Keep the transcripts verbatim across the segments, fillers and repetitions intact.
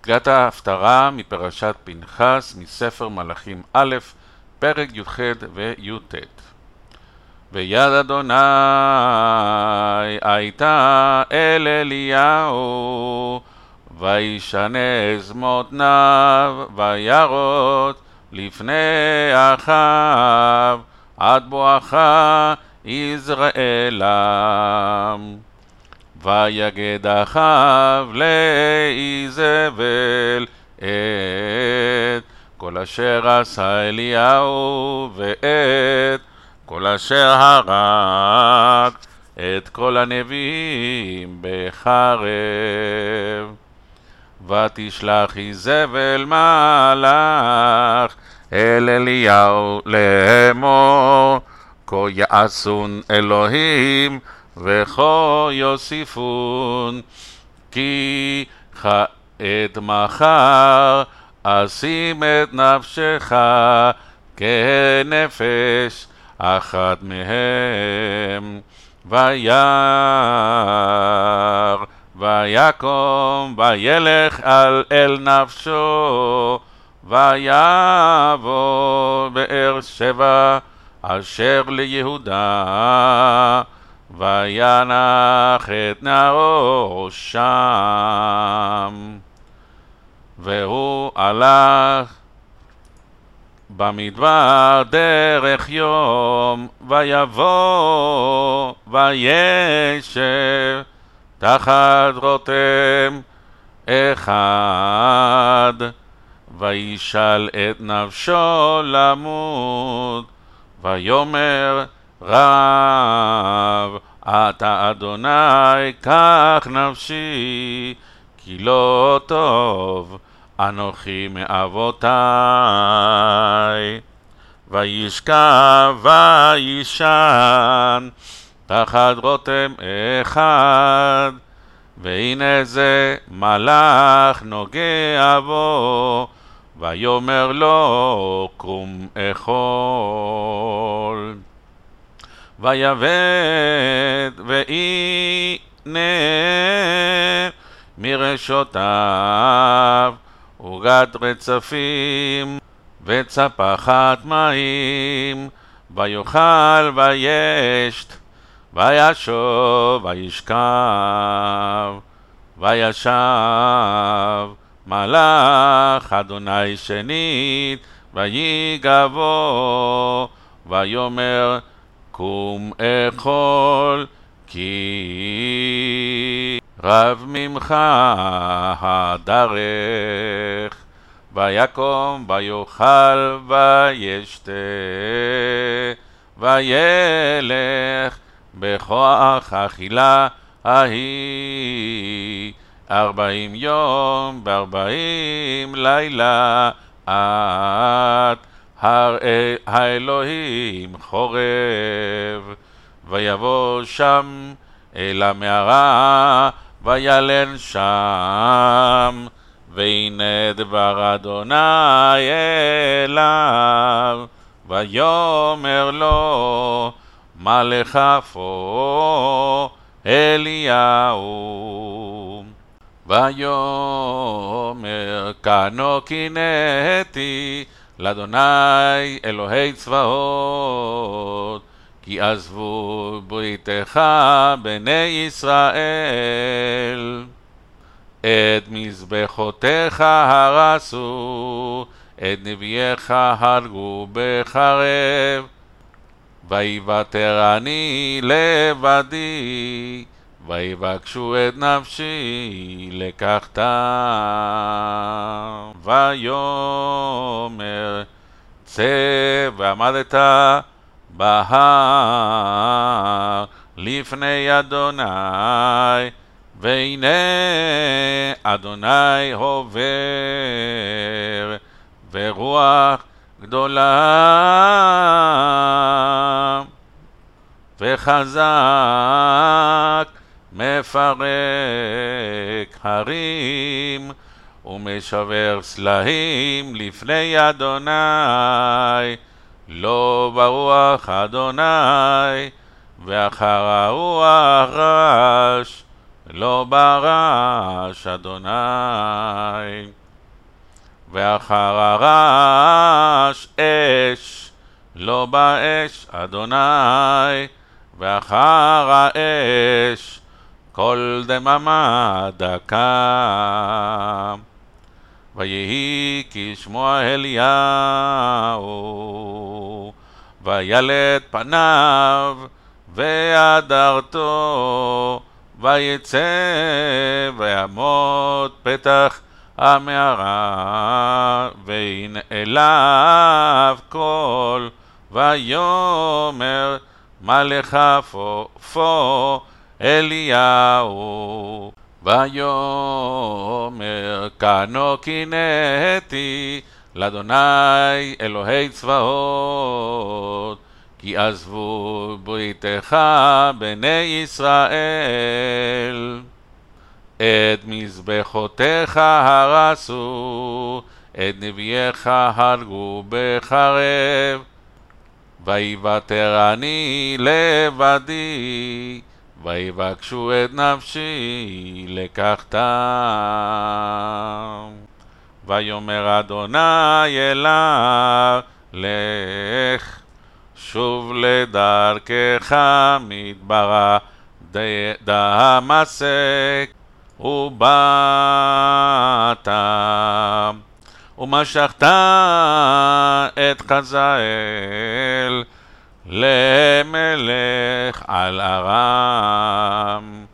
תחילת ההפטרה מפרשת פנחס מספר מלאכים א', פרק י"ח וי"ט. ויד אדוני הייתה אל אליהו, וישנס מותניו, וירוץ לפני אחיו, עד בואכה יזרעאלה. ויגד אחיו לאיזבל את כל אשר עשה אליהו, ואת כל אשר הרג את כל הנביאים בחרב. ותשלח איזבל מלאך אל אליהו לאמור, כה יעשון אלוהים וכה יוסיפון, כי כעת מחר אשים את נפשך כנפש אחת מהם. וירא ויקום וילך על אל נפשו, ויבוא באר שבע אשר ליהודה, וינח את נערו שם. והוא הלך במדבר דרך יום, ויבוא וישב תחת רותם אחד, וישאל את נפשו למות, ויאמר רב אתה אדוני קח נפשי, כי לא טוב אנוכי מאבותי. וישכב וישן תחת רותם אחד, והנה זה מלאך נוגע בו, ויאמר לו קום אכול. ויבט והנה מרשותיו עוגת רצפים וצפחת מים, ויאכל וישת, וישוב וישכב. וישב מלאך אדוני שנית, ויגע בו, ויאמר קום אכול, כי רב ממך הדרך. ויקום ויאכל וישתה, וילך בכוח אכילה ההיא ארבעים יום וארבעים לילה עד הר האלוהים חורב. ויבוא שם אל המערה וילן שם, והנה דבר אדוני אליו, ויאמר לו מה לך פה אליהו? ויאמר כנו קינאתי לאדוני אלוהי צבאות, כי עזבו בריתך בני ישראל, את מזבחותיך הרסו, את נביאיך הרגו בחרב. ויוותר אני לבדי, ויבקשו את נפשי לקחת. ויאמר צא ועמדת בהר לפני אדוני, והנה אדוני עובר, ורוח גדולה וחזק מפרק הרים ומשובר סלעים לפני אדוני. לא ברוח אדוני, ואחר הרוח רעש, לא ברעש אדוני. ואחר הרעש אש, לא באש אדוני, ואחר האש כל דממה דקה. ויהי כשמוע אליהו, וילט פניו והדרתו, ויצא ויעמוד פתח המערה, והנה אליו קול, ויאמר מה לך פה פה אליהו? ויאמר כנו קינאתי לאדוני אלוהי צבאות, כי עזבו בריתך בני ישראל, את מזבחותיך הרסו, את נביאך הרגו בחרב, ויוותר אני לבדי, ויבקשו את נפשי לקחתם. ויאמר אדוני אליו, לך שוב לדרכך מדברה דמשק, ובאת ומשכת את חזאל למלך על ארם,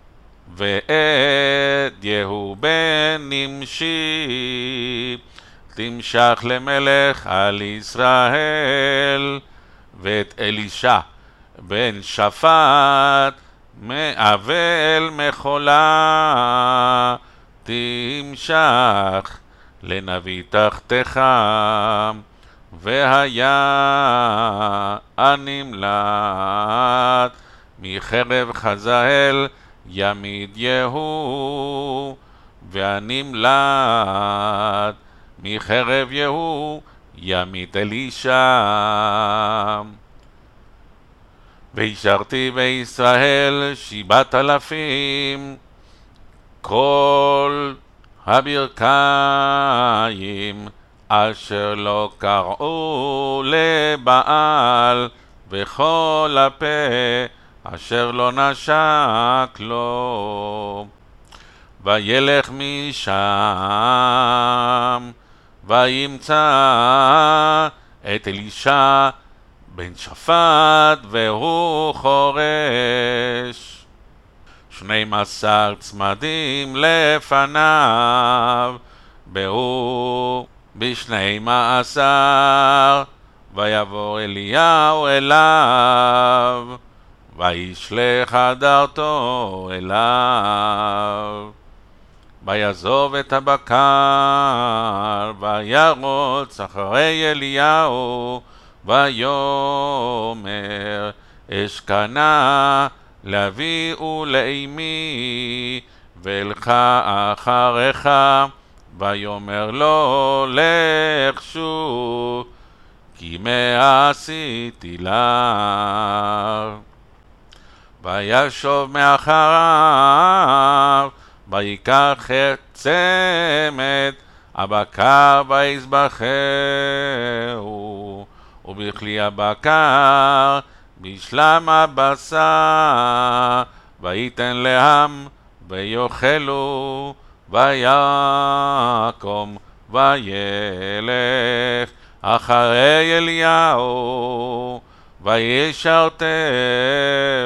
ואת יהוא בן נמשי תמשך למלך על ישראל, ואת אלישע בן שפט מאבל מחולה תמשך לנביא תחתך, והיה הנמלט מחרב חזאל ימיד יהוא, והנמלט מחרב יהוא ימית אלישע. והשארתי בישראל שבעת אלפים, כל הברכיים אשר לא קראו לבעל, וכל הפה אשר לא נשק לו. וילך משם וימצא את אלישע בן שפט והוא חורש, שנים עשר צמדים לפניו, והוא בשנים עשר. ויבוא אליהו אליו, וישלח הדרתו אליו. ויעזוב את הבקר, וירוץ אחרי אליהו, ויאמר אשכנה לאבי ולאמי, ואלך אחריך. ויאמר לו לך שוב, כי מה עשיתי לך. וישוב מאחריו, ויקח את צמד הבקר ויזבחהו, ובכלי הבקר בשלם הבשר, ויתן להם ויאכלו. ויקום וילך אחרי אליהו, וישרתם